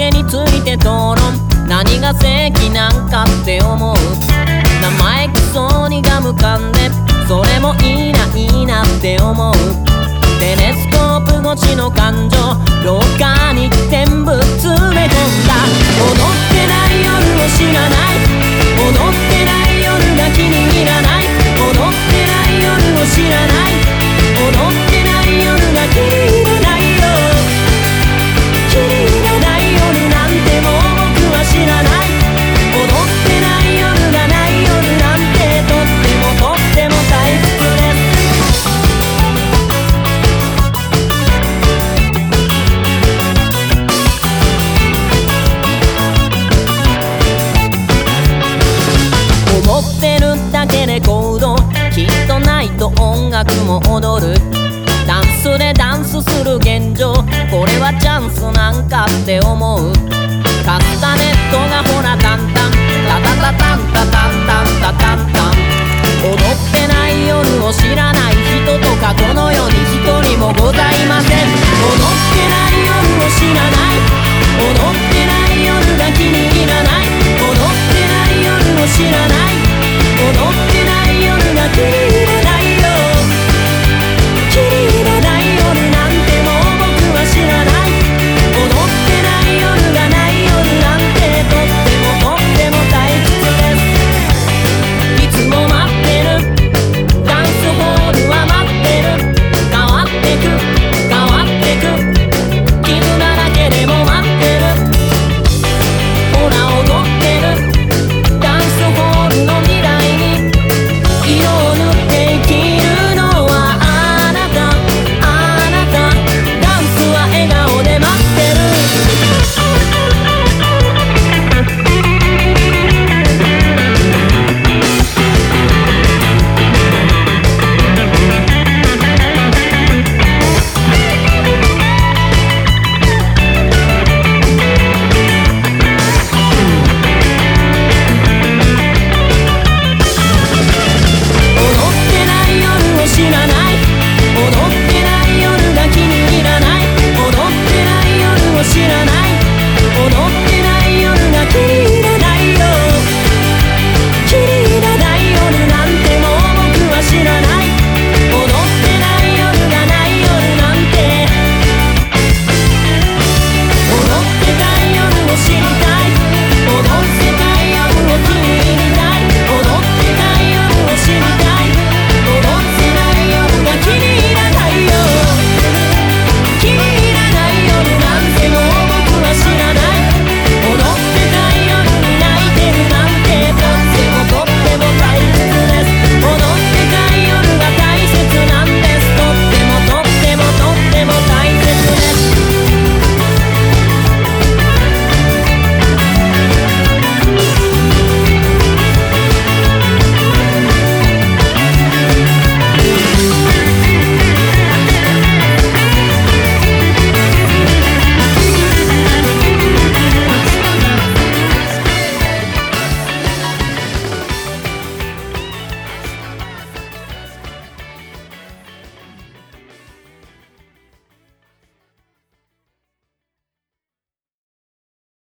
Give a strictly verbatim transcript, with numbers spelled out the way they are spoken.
性について討論、何が正義なんかって思う。生意気そうにガム噛んで、それもいいないいなって思う。テレスコープ越しの感情、廊下に全部詰め込んだ。踊ってない夜を知らない、踊ってない夜が気に入らない、踊ってない夜を知らない、踊ってない夜が気に入らないよ。気に入らない夜なんてもう僕は知らない。踊ってない夜がない夜なんてとってもとっても退屈です。思ってるだけで行動、きっとないと音楽も踊る。ダンスでダンスする現状、これはチャンスなんかって思う。